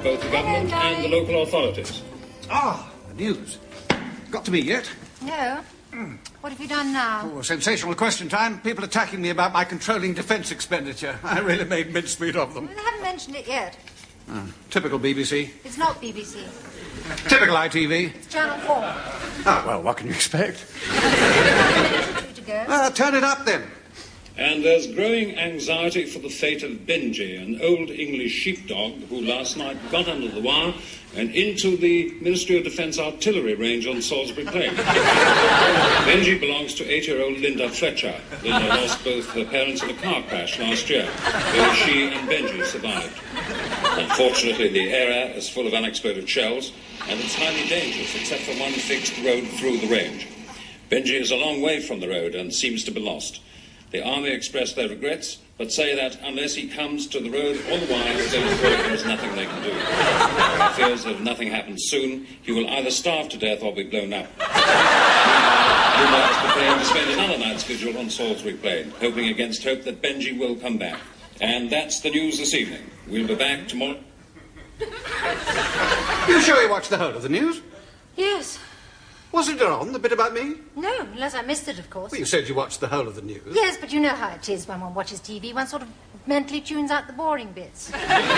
both the government and the local authorities. Ah, the news. Got to me yet? No. What have you done now? Oh, sensational question time. People attacking me about my controlling defence expenditure. I really made mincemeat of them. Well, they haven't mentioned it yet. Typical BBC. It's not BBC. Typical ITV. It's Channel 4. Oh, well, what can you expect? To go. Turn it up, then. And there's growing anxiety for the fate of Benji, an old English sheepdog who last night got under the wire and into the Ministry of Defence artillery range on Salisbury Plain. Benji belongs to 8-year-old Linda Fletcher. Linda lost both her parents in a car crash last year. Both she and Benji survived. Unfortunately, the area is full of unexploded shells, and it's highly dangerous except for one fixed road through the range. Benji is a long way from the road and seems to be lost. The Army express their regrets, but say that unless he comes to the road or the wires, there is nothing they can do. He fears that if nothing happens soon, he will either starve to death or be blown up. Linda is preparing to spend another night's vigil on Salisbury Plain, hoping against hope that Benji will come back. And that's the news this evening. We'll be back tomorrow. You sure you watched the whole of the news? Yes. Wasn't it on, the bit about me? No, unless I missed it, of course. Well, you said you watched the whole of the news. Yes, but you know how it is when one watches TV. One sort of mentally tunes out the boring bits.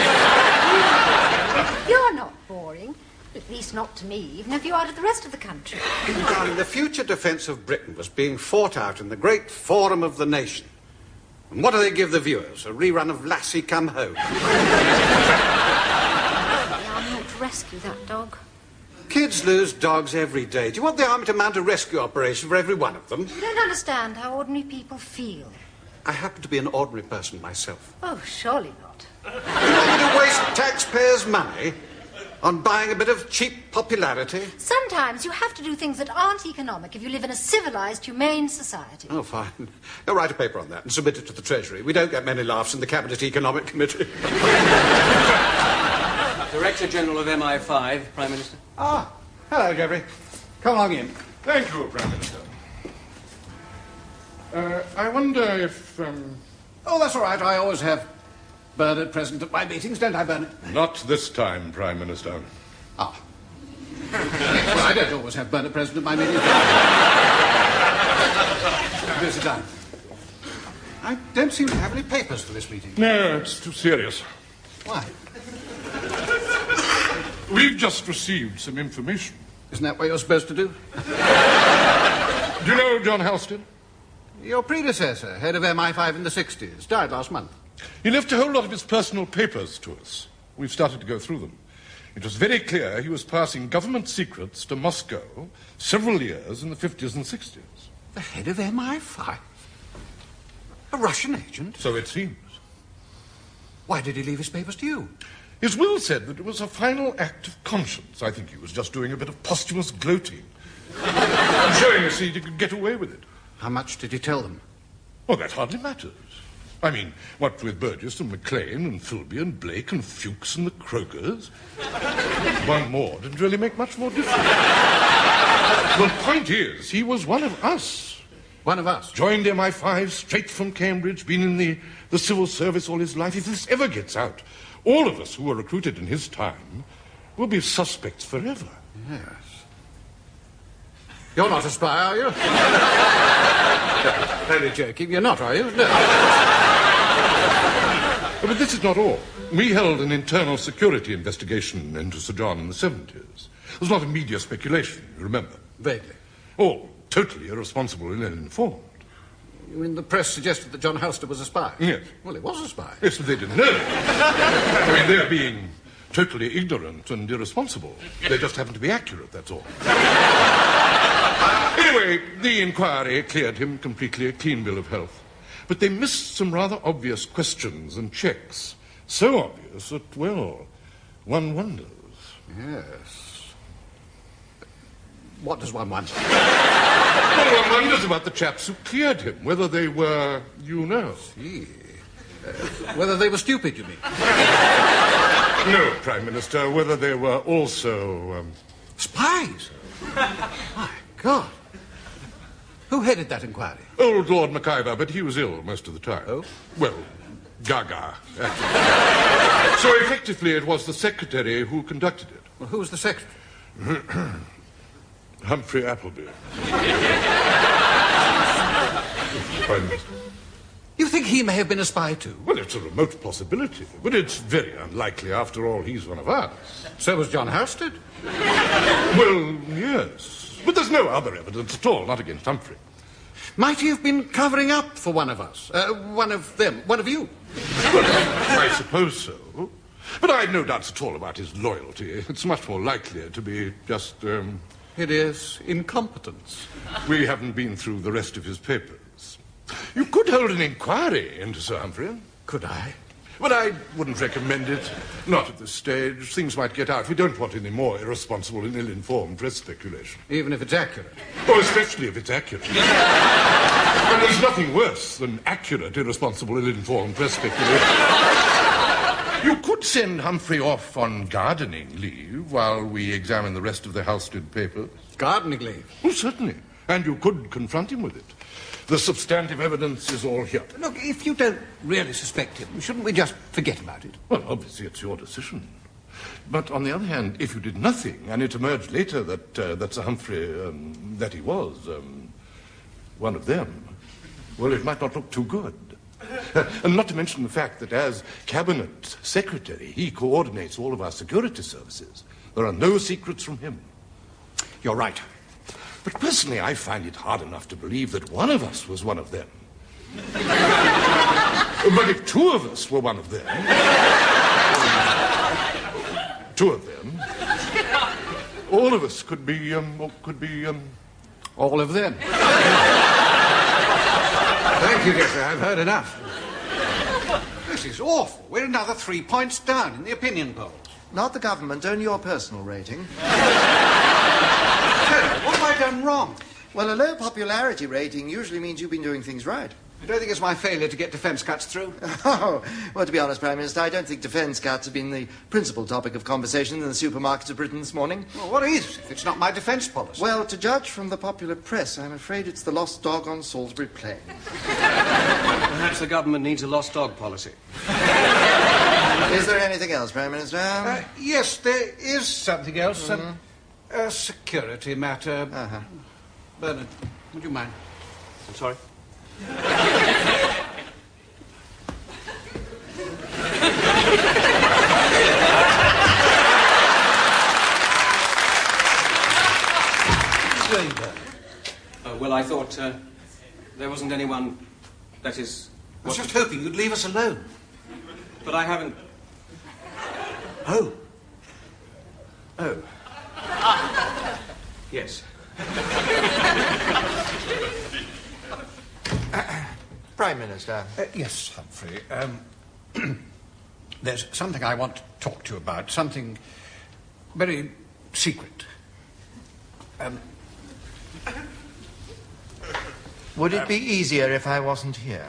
You're not boring. At least not to me, even if you are to the rest of the country. Darling, the future defence of Britain was being fought out in the great forum of the nation. And what do they give the viewers? A rerun of Lassie Come Home? The army ought to rescue that dog. Kids lose dogs every day. Do you want the army to mount a rescue operation for every one of them? You don't understand how ordinary people feel. I happen to be an ordinary person myself. Oh, surely not. You want me to waste taxpayers' money on buying a bit of cheap popularity? Sometimes you have to do things that aren't economic if you live in a civilized, humane society. Oh, fine. You'll write a paper on that and submit it to the Treasury. We don't get many laughs in the Cabinet Economic Committee. Director General of MI5, Prime Minister. Ah, hello, Geoffrey. Come along in. Thank you, Prime Minister. I wonder if... Oh, that's all right. I always have Bernard present at my meetings, don't I, Bernard? Not this time, Prime Minister. Ah. Well, I don't always have Bernard present at my meetings. Do sit down. I don't seem to have any papers for this meeting. No, it's too serious. Why? We've just received some information. Isn't that what you're supposed to do? Do you know John Halstead? Your predecessor, head of MI5 in the 60s, died last month. He left a whole lot of his personal papers to us. We've started to go through them. It was very clear he was passing government secrets to Moscow several years in the 50s and 60s. The head of MI5? A Russian agent? So it seems. Why did he leave his papers to you? His will said that it was a final act of conscience. I think he was just doing a bit of posthumous gloating. Showing us he could get away with it. How much did he tell them? Well, that hardly matters. I mean, what with Burgess and Maclean and Philby and Blake and Fuchs and the Krogers, one more didn't really make much more difference. The point is, he was one of us. One of us? Joined MI5 straight from Cambridge, been in the civil service all his life. If this ever gets out, all of us who were recruited in his time will be suspects forever. Yes. You're not a spy, are you? No, only joking. You're not, are you? No. But this is not all. We held an internal security investigation into Sir John in the 70s. It was not a media speculation, you remember? Vaguely. All totally irresponsible and uninformed. You mean the press suggested that John Halstead was a spy? Yes. Well, he was a spy. Yes, but they didn't know. I mean, they're being totally ignorant and irresponsible. They just happen to be accurate, that's all. Anyway, the inquiry cleared him completely, a clean bill of health. But they missed some rather obvious questions and checks. So obvious that, well, one wonders. Yes. What does one wonder? Well, one wonders about the chaps who cleared him, whether they were, you know. Gee. Whether they were stupid, you mean? No, Prime Minister, whether they were also... Spies? My God. Who headed that inquiry? Old Lord MacIver, but he was ill most of the time. Oh? Well, gaga, actually. So effectively it was the secretary who conducted it. Well, who was the secretary? Humphrey Appleby. Prime Minister. You think he may have been a spy too? Well, it's a remote possibility, but it's very unlikely. After all, he's one of us. So was John Halstead. Well, yes. But there's no other evidence at all, not against Humphrey. Might he have been covering up for one of us? One of them? One of you? Well, I suppose so. But I've no doubts at all about his loyalty. It's much more likely to be just, hideous incompetence. We haven't been through the rest of his papers. You could hold an inquiry into Sir Humphrey. Could I? But I wouldn't recommend it. Not at this stage. Things might get out. We don't want any more irresponsible and ill-informed press speculation. Even if it's accurate? Oh, especially if it's accurate. And there's nothing worse than accurate, irresponsible, ill-informed press speculation. You could send Humphrey off on gardening leave while we examine the rest of the Halstead papers. Gardening leave? Oh, certainly. And you could confront him with it. The substantive evidence is all here. Look, if you don't really suspect him, shouldn't we just forget about it? Well, obviously it's your decision. But on the other hand, if you did nothing and it emerged later that Sir Humphrey, that he was one of them, well, it might not look too good. And not to mention the fact that as Cabinet Secretary, he coordinates all of our security services. There are no secrets from him. You're right. But personally, I find it hard enough to believe that one of us was one of them. But if two of us were one of them... two of them... all of us could be, all of them. Thank you, Geoffrey. I've heard enough. This is awful. We're another 3 points down in the opinion polls. Not the government, only your personal rating. What have I done wrong? Well, a low popularity rating usually means you've been doing things right. I don't think it's my failure to get defence cuts through. Oh, well, to be honest, Prime Minister, I don't think defence cuts have been the principal topic of conversation in the supermarkets of Britain this morning. Well, what is, if it's not my defence policy? Well, to judge from the popular press, I'm afraid it's the lost dog on Salisbury Plain. Perhaps the government needs a lost dog policy. Is there anything else, Prime Minister? Yes, there is something else. A security matter. Uh-huh. Bernard, would you mind? I'm sorry? Well, I thought there wasn't anyone, that is... I was just hoping you'd leave us alone. But I haven't... Oh. Oh. Yes. Prime Minister. Yes, Humphrey. There's something I want to talk to you about. Something very secret. Would it be easier if I wasn't here?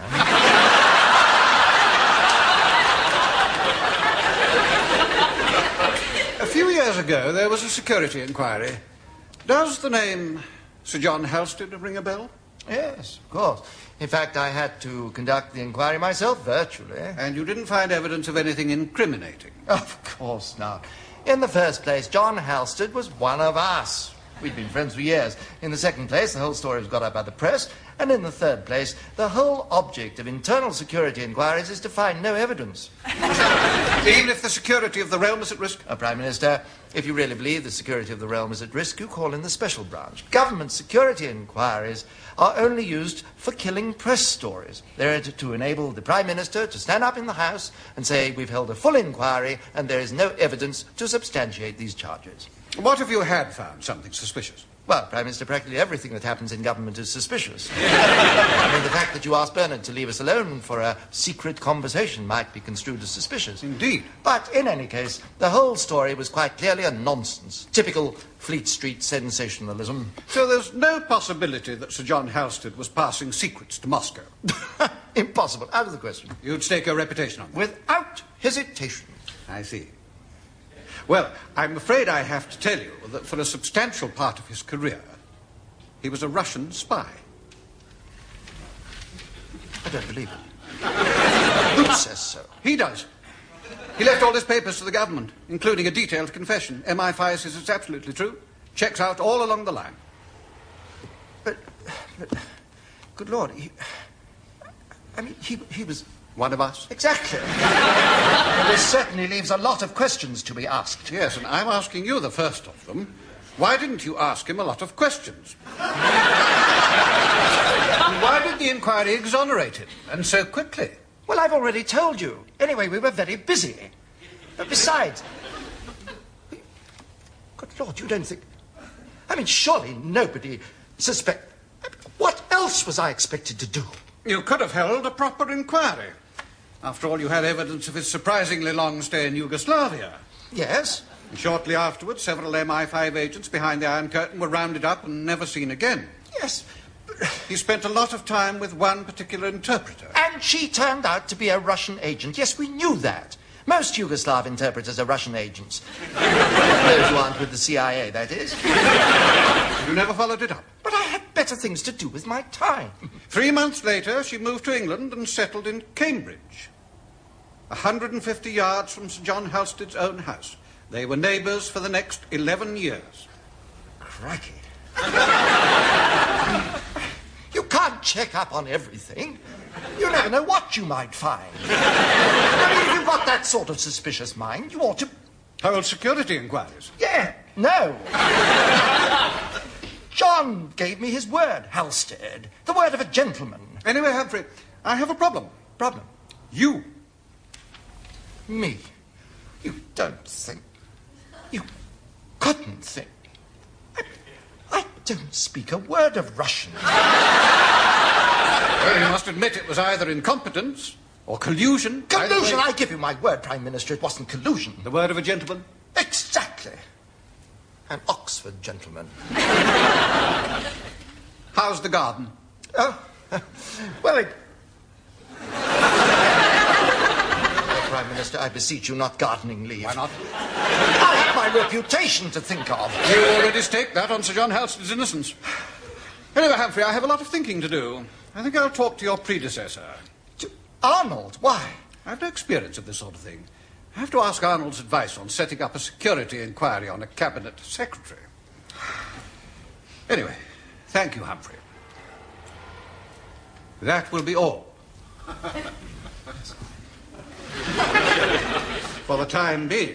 A few years ago, there was a security inquiry. Does the name Sir John Halstead ring a bell? Yes, of course. In fact, I had to conduct the inquiry myself virtually. And you didn't find evidence of anything incriminating? Of course not. In the first place, John Halstead was one of us. We'd been friends for years. In the second place, the whole story was got up by the press. And in the third place, the whole object of internal security inquiries is to find no evidence. Even if the security of the realm is at risk? Prime Minister, if you really believe the security of the realm is at risk, you call in the special branch. Government security inquiries are only used for killing press stories. They're to enable the Prime Minister to stand up in the House and say, we've held a full inquiry and there is no evidence to substantiate these charges. What if you had found something suspicious? Well, Prime Minister, practically everything that happens in government is suspicious. I mean, the fact that you asked Bernard to leave us alone for a secret conversation might be construed as suspicious. Indeed. But in any case, the whole story was quite clearly a nonsense. Typical Fleet Street sensationalism. So there's no possibility that Sir John Halstead was passing secrets to Moscow? Impossible. Out of the question. You'd stake your reputation on that? Without hesitation. I see. Well, I'm afraid I have to tell you that for a substantial part of his career, he was a Russian spy. I don't believe it. Who says so? He does. He left all his papers to the government, including a detailed confession. MI5 says it's absolutely true. Checks out all along the line. But good Lord, he was... One of us? Exactly. And this certainly leaves a lot of questions to be asked. Yes, and I'm asking you the first of them. Why didn't you ask him a lot of questions? And why did the inquiry exonerate him, and so quickly? Well, I've already told you. Anyway, we were very busy. Besides... Good Lord, you don't think... I mean, surely nobody suspect... What else was I expected to do? You could have held a proper inquiry. After all, you had evidence of his surprisingly long stay in Yugoslavia. Yes? And shortly afterwards, several MI5 agents behind the Iron Curtain were rounded up and never seen again. Yes. He spent a lot of time with one particular interpreter. And she turned out to be a Russian agent. Yes, we knew that. Most Yugoslav interpreters are Russian agents. Those who aren't with the CIA, that is. You never followed it up? But I had better things to do with my time. 3 months later, she moved to England and settled in Cambridge, 150 yards from Sir John Halstead's own house. They were neighbours for the next 11 years. Crikey. You can't check up on everything. You never know what you might find. I mean, if you've got that sort of suspicious mind, you ought to... Hold security inquiries? Yeah, no. John gave me his word, Halstead. The word of a gentleman. Anyway, Humphrey, I have a problem. Problem? You. Me? You don't think... You couldn't think... I don't speak a word of Russian. Well, you must admit it was either incompetence or collusion. Collusion! I give you my word, Prime Minister, it wasn't collusion. The word of a gentleman? Exactly. An Oxford gentleman. How's the garden? Oh, well, Prime Minister, I beseech you, not gardening leave. Why not? I have my reputation to think of. You already staked that on Sir John Halstead's innocence. Anyway, Humphrey, I have a lot of thinking to do. I think I'll talk to your predecessor. To Arnold? Why? I have no experience of this sort of thing. I have to ask Arnold's advice on setting up a security inquiry on a cabinet secretary. Anyway, thank you, Humphrey. That will be all. For the time being.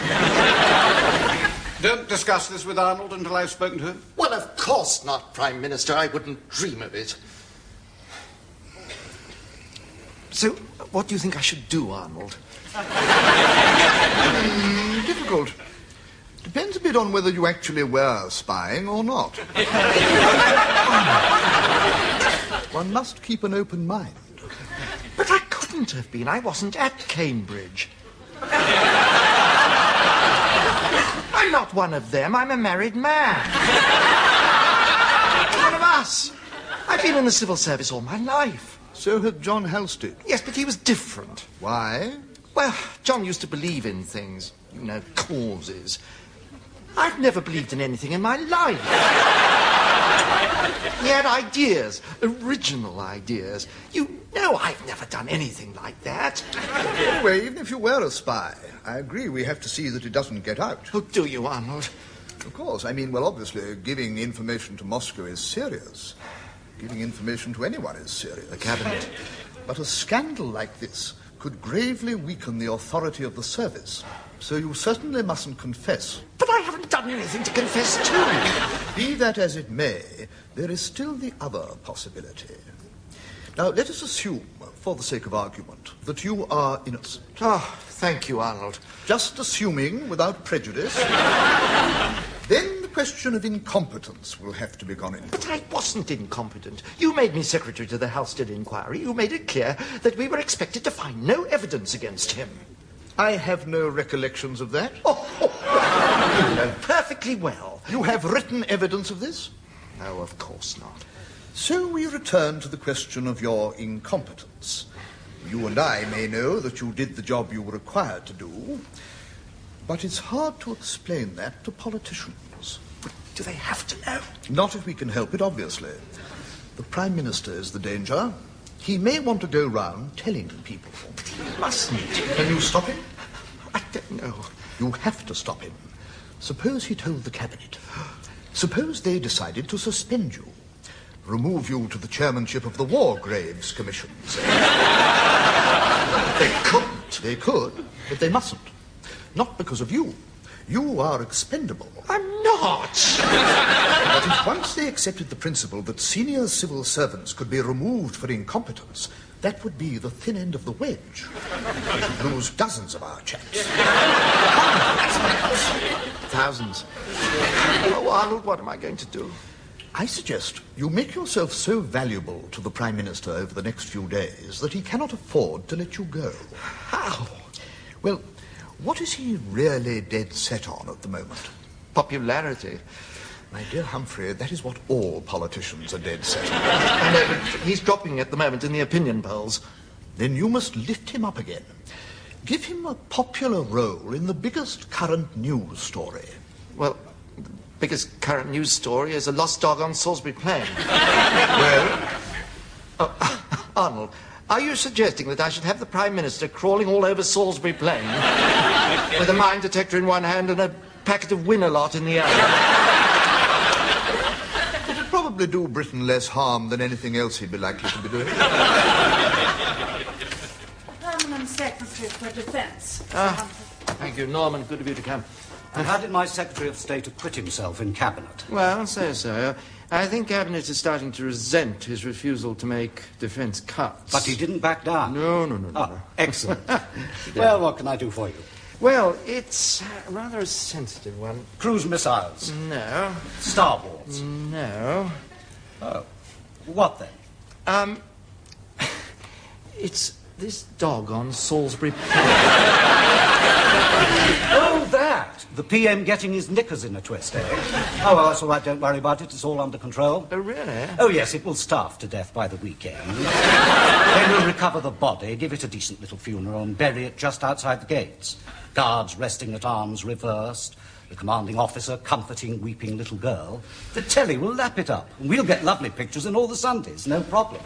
Don't discuss this with Arnold until I've spoken to him. Well, of course not, Prime Minister. I wouldn't dream of it. So, what do you think I should do, Arnold? Difficult. Depends a bit on whether you actually were spying or not. One must keep an open mind. But I couldn't have been. I wasn't at Cambridge. I'm not one of them. I'm a married man. One of us. I've been in the civil service all my life. So had John Halstead. Yes, but he was different. Why? Well, John used to believe in things. You know, causes. I've never believed in anything in my life. He had ideas, original ideas. You know I've never done anything like that. Anyway, even if you were a spy, I agree we have to see that it doesn't get out. Oh, do you, Arnold? Of course. I mean, well, obviously, giving information to Moscow is serious. Giving information to anyone is serious. The cabinet. But a scandal like this could gravely weaken the authority of the service. So you certainly mustn't confess. But I haven't done anything to confess to. Be that as it may, there is still the other possibility. Now, let us assume, for the sake of argument, that you are innocent. Oh, thank you, Arnold. Just assuming, without prejudice. Then the question of incompetence will have to be gone into. But I wasn't incompetent. You made me secretary to the Halstead inquiry. You made it clear that we were expected to find no evidence against him. I have no recollections of that. You know perfectly well. You have written evidence of this? No, of course not. So we return to the question of your incompetence. You and I may know that you did the job you were required to do, but it's hard to explain that to politicians. But do they have to know? Not if we can help it, obviously. The Prime Minister is the danger, He may want to go round telling people. He mustn't. Can you stop him? I don't know. You have to stop him. Suppose he told the cabinet. Suppose they decided to suspend you. Remove you to the chairmanship of the War Graves Commission, say. They couldn't. They could, but they mustn't. Not because of you. You are expendable. I'm not. But if once they accepted the principle that senior civil servants could be removed for incompetence, that would be the thin end of the wedge. We could lose dozens of our chaps. Thousands. Oh, Arnold, what am I going to do? I suggest you make yourself so valuable to the Prime Minister over the next few days that he cannot afford to let you go. How? Well, what is he really dead set on at the moment? Popularity. My dear Humphrey, that is what all politicians are dead set on. I know, but he's dropping at the moment in the opinion polls. Then you must lift him up again. Give him a popular role in the biggest current news story. Well, the biggest current news story is a lost dog on Salisbury Plain. Well? Arnold, are you suggesting that I should have the Prime Minister crawling all over Salisbury Plain with a mine detector in one hand and a packet of Win-A-Lot in the other? It'd probably do Britain less harm than anything else he'd be likely to be doing. Permanent Secretary for Defence. Thank you, Norman. Good of you to come. And how did my Secretary of State acquit himself in Cabinet? Well, so. I think Cabinet is starting to resent his refusal to make defence cuts. But he didn't back down. No. Oh, excellent. Well, what can I do for you? Well, it's rather a sensitive one. Cruise missiles? No. Star Wars? No. Oh. What then? It's this dog on Salisbury Plain. Oh, that! The PM getting his knickers in a twist, eh? Oh, well, that's all right. Don't worry about it. It's all under control. Oh, really? Oh, yes, it will starve to death by the weekend. Then we'll recover the body, give it a decent little funeral, and bury it just outside the gates. Guards resting at arms reversed. The commanding officer comforting weeping little girl. The telly will lap it up, and we'll get lovely pictures in all the Sundays. No problem.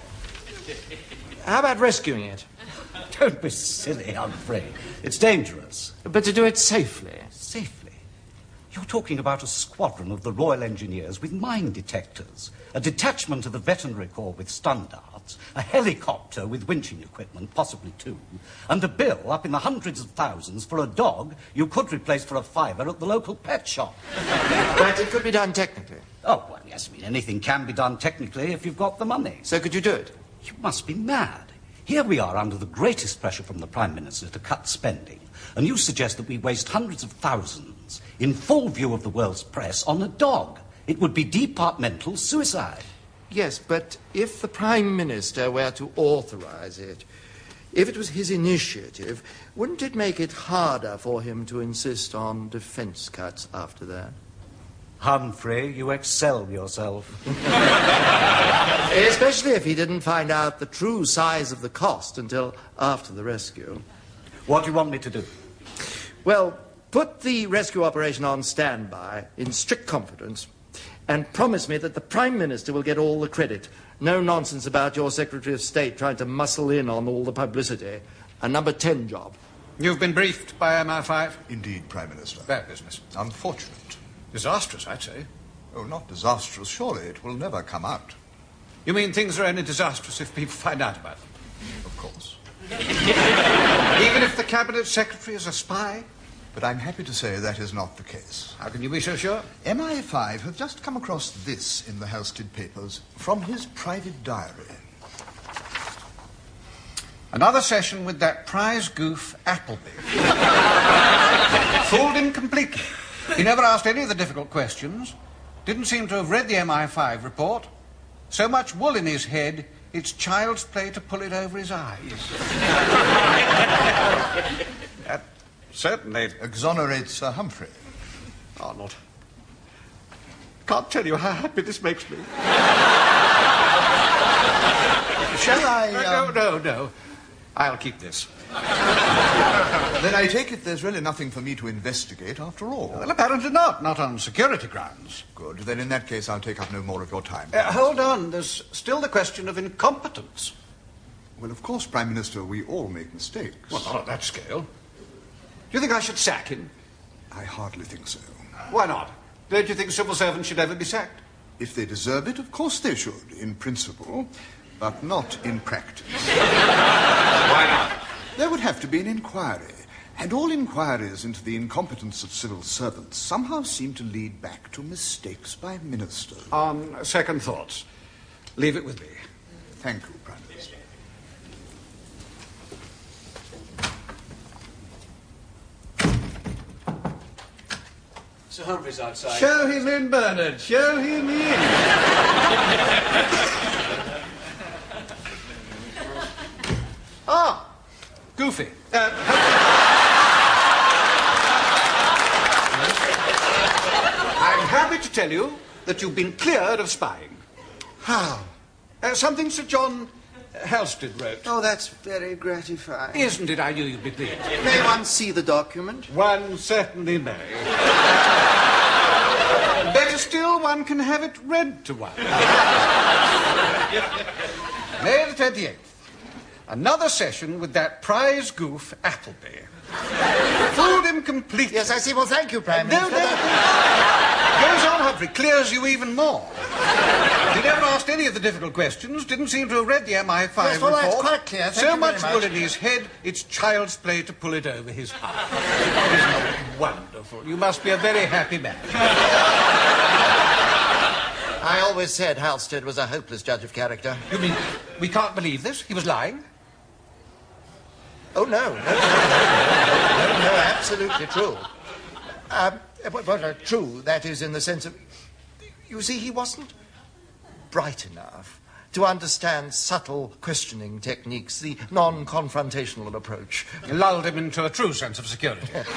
How about rescuing it? Don't be silly, Humphrey. It's dangerous. But to do it safely. Safely? You're talking about a squadron of the Royal Engineers with mine detectors, a detachment of the Veterinary Corps with stun darts, a helicopter with winching equipment, possibly two, and a bill up in the hundreds of thousands for a dog you could replace for a £5 at the local pet shop. But it could be done technically. Oh, well, yes, anything can be done technically if you've got the money. So could you do it? You must be mad. Here we are under the greatest pressure from the Prime Minister to cut spending, and you suggest that we waste hundreds of thousands in full view of the world's press on a dog. It would be departmental suicide. Yes, but if the Prime Minister were to authorise it, if it was his initiative, wouldn't it make it harder for him to insist on defence cuts after that? Humphrey, you excel yourself. Especially if he didn't find out the true size of the cost until after the rescue. What do you want me to do? Well, put the rescue operation on standby in strict confidence and promise me that the Prime Minister will get all the credit. No nonsense about your Secretary of State trying to muscle in on all the publicity. A number 10 job. You've been briefed by MI5? Indeed, Prime Minister. Bad business. Unfortunate. Disastrous, I'd say. Oh, not disastrous. Surely it will never come out. You mean things are only disastrous if people find out about them? Of course. Even if the Cabinet Secretary is a spy? But I'm happy to say that is not the case. How can you be so sure? MI5 have just come across this in the Halstead papers from his private diary. Another session with that prize goof, Appleby. Fooled him completely. He never asked any of the difficult questions. Didn't seem to have read the MI5 report. So much wool in his head, it's child's play to pull it over his eyes. That certainly exonerates Sir Humphrey. Arnold, can't tell you how happy this makes me. Shall I... No. I'll keep this. Then I take it there's really nothing for me to investigate after all. Well, apparently not on security grounds. Good. Then in that case, I'll take up no more of your time. Hold on. There's still the question of incompetence. Well, of course, Prime Minister, we all make mistakes. Well, not on that scale. Do you think I should sack him? I hardly think so. Why not? Don't you think civil servants should ever be sacked? If they deserve it, of course they should, in principle, but not in practice. Why not? There would have to be an inquiry, and all inquiries into the incompetence of civil servants somehow seem to lead back to mistakes by ministers. On second thoughts, leave it with me. Thank you, Prime Minister. Sir Humphrey's outside. Show him in, Bernard. Show him in. Ah, Goofy. I'm happy to tell you that you've been cleared of spying. How? Something Sir John Halstead wrote. Oh, that's very gratifying. Isn't it? I knew you'd be pleased. May one see the document? One certainly may. Better still, one can have it read to one. May the 28th. Another session with that prize goof, Appleby. Fooled him completely. Yes, I see. Well, thank you, Prime Minister. Goes on, Humphrey. Clears you even more. He never asked any of the difficult questions. Didn't seem to have read the MI5 yes, well, report. that's quite clear. Thank so you much very wool in his head, it's child's play to pull it over his heart. Isn't it wonderful? You must be a very happy man. I always said Halstead was a hopeless judge of character. You mean we can't believe this? He was lying? Oh, no, absolutely true. True, that is in the sense of... You see, he wasn't bright enough to understand subtle questioning techniques, the non-confrontational approach. You lulled him into a true sense of security. No.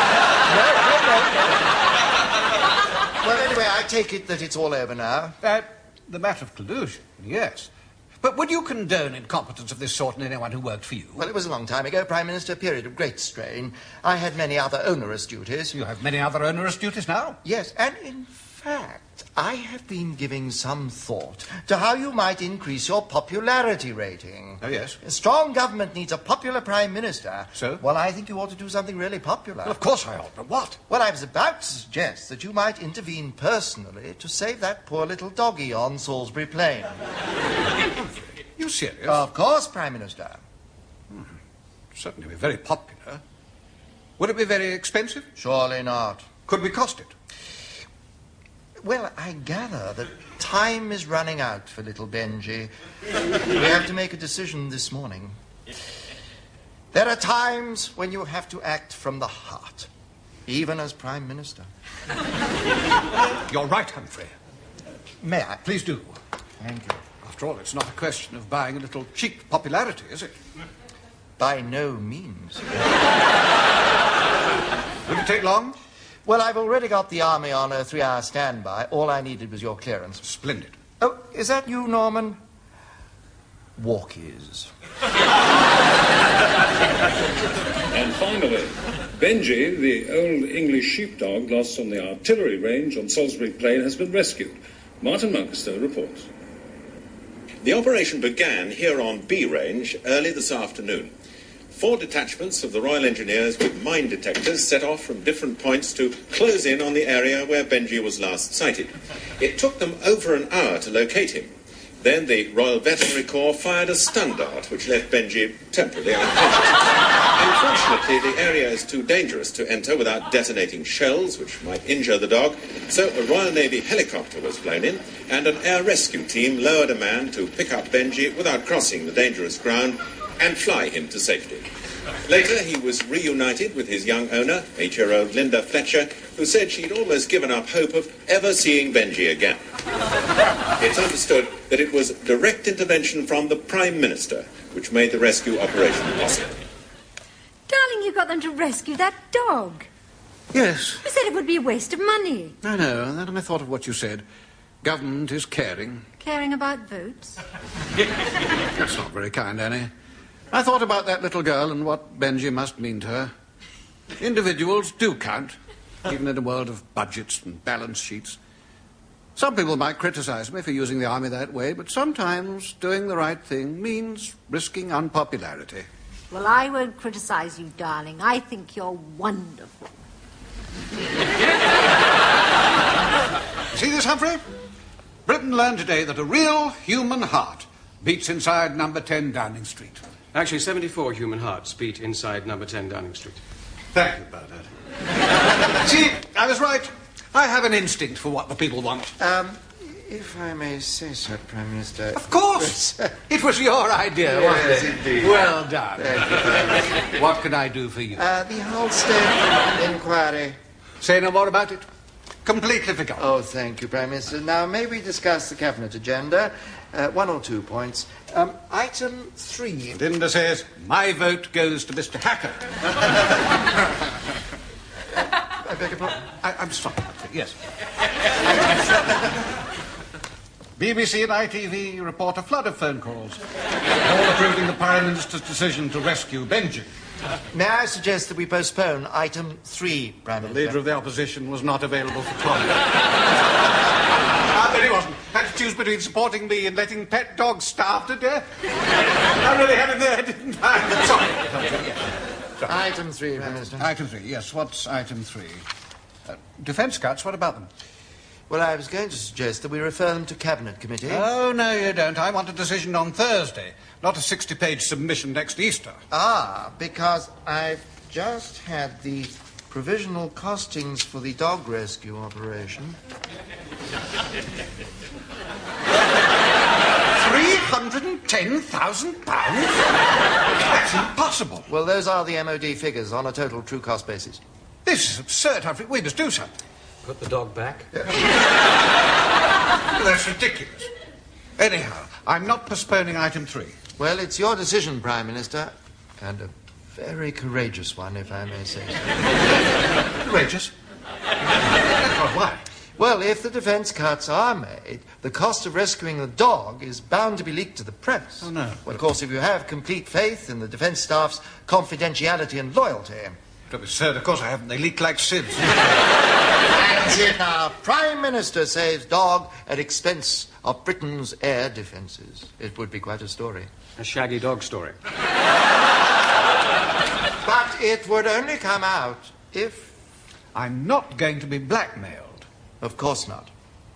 Well, anyway, I take it that it's all over now. The matter of collusion, yes. But would you condone incompetence of this sort in anyone who worked for you? Well, it was a long time ago, Prime Minister, a period of great strain. I had many other onerous duties. You have many other onerous duties now? Yes, and in fact, I have been giving some thought to how you might increase your popularity rating. Oh, yes? A strong government needs a popular Prime Minister. So? Well, I think you ought to do something really popular. Well, of course I ought, but what? Well, I was about to suggest that you might intervene personally to save that poor little doggy on Salisbury Plain. You serious? Of course, Prime Minister. Certainly be very popular. Would it be very expensive? Surely not. Could we cost it? Well, I gather that time is running out for little Benji. We have to make a decision this morning. There are times when you have to act from the heart, even as Prime Minister. You're right, Humphrey. May I? Please do. Thank you. After all, it's not a question of buying a little cheap popularity, is it? By no means. Would it take long? Well, I've already got the army on a 3-hour standby. All I needed was your clearance. Splendid. Oh, is that you, Norman? Walkies. And finally, Benji, the old English sheepdog lost on the artillery range on Salisbury Plain, has been rescued. Martin Muncaster reports. The operation began here on B Range early this afternoon. 4 detachments of the Royal Engineers with mine detectors set off from different points to close in on the area where Benji was last sighted. It took them over an hour to locate him. Then the Royal Veterinary Corps fired a stun dart, which left Benji temporarily unconscious. Unfortunately, the area is too dangerous to enter without detonating shells, which might injure the dog, so a Royal Navy helicopter was flown in, and an air rescue team lowered a man to pick up Benji without crossing the dangerous ground and fly him to safety. Later, he was reunited with his young owner, 8-year-old Linda Fletcher, who said she'd almost given up hope of ever seeing Benji again. It's understood that it was direct intervention from the Prime Minister which made the rescue operation possible. Darling, you got them to rescue that dog. Yes. You said it would be a waste of money. I know, and then I thought of what you said. Government is caring. Caring about votes? That's not very kind, Annie. I thought about that little girl and what Benji must mean to her. Individuals do count, even in a world of budgets and balance sheets. Some people might criticize me for using the army that way, but sometimes doing the right thing means risking unpopularity. Well, I won't criticize you, darling. I think you're wonderful. See this, Humphrey? Britain learned today that a real human heart beats inside number 10 Downing Street. Actually, 74 human hearts beat inside number 10 Downing Street. Thank you, Bernard. See, I was right. I have an instinct for what the people want. If I may say so, Prime Minister... Of course! It was your idea, wasn't it? Indeed. Well done. Thank you, Prime Minister. What can I do for you? The Halstead inquiry. Say no more about it. Completely forgotten. Oh, thank you, Prime Minister. Now, may we discuss the Cabinet agenda? 1 or 2 points. Item 3. Linda says, my vote goes to Mr. Hacker. I beg your pardon? I'm sorry. Yes. BBC and ITV report a flood of phone calls, all approving the Prime Minister's decision to rescue Benji. May I suggest that we postpone item 3, Prime The Minister? Leader of the Opposition was not available for comment. But he wasn't. Had to choose between supporting me and letting pet dogs starve to death. I really had him there, didn't I? Sorry. Item 3, Prime Minister. Item 3, yes. What's item 3? Defence cuts, what about them? Well, I was going to suggest that we refer them to Cabinet Committee. Oh, no, you don't. I want a decision on Thursday, not a 60-page submission next Easter. Because I've just had the provisional costings for the dog rescue operation. £310,000? That's impossible. Well, those are the MOD figures on a total true cost basis. This is absurd, Humphrey. We must do something. Put the dog back? That's ridiculous. Anyhow, I'm not postponing item 3. Well, it's your decision, Prime Minister, and a very courageous one, if I may say so. Courageous? Why? Well, if the defence cuts are made, the cost of rescuing the dog is bound to be leaked to the press. Oh, no. Well, of course, if you have complete faith in the defence staff's confidentiality and loyalty... To be absurd, of course I haven't. They leak like sieves. And if our Prime Minister saves dog at expense of Britain's air defences, it would be quite a story. A shaggy dog story. But it would only come out if... I'm not going to be blackmailed. Of course not.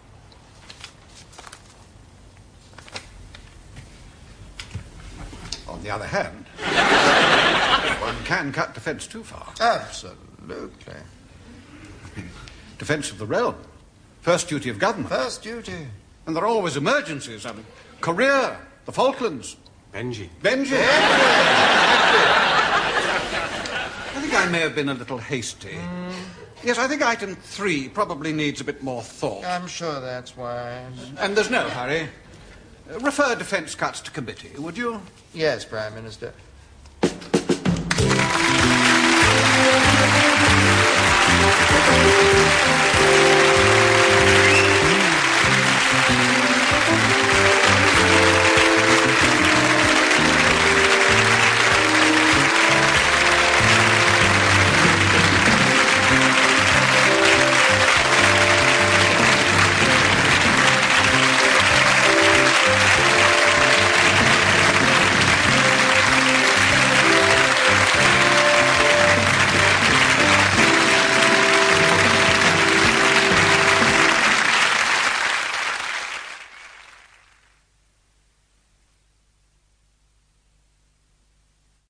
On the other hand, one can cut defence too far. Absolutely. Defence of the realm. First duty of government. First duty. And there are always emergencies. I mean, Korea, the Falklands. Benji. I think I may have been a little hasty. Yes, I think item 3 probably needs a bit more thought. I'm sure that's wise. And there's no hurry. Refer defence cuts to committee, would you? Yes, Prime Minister.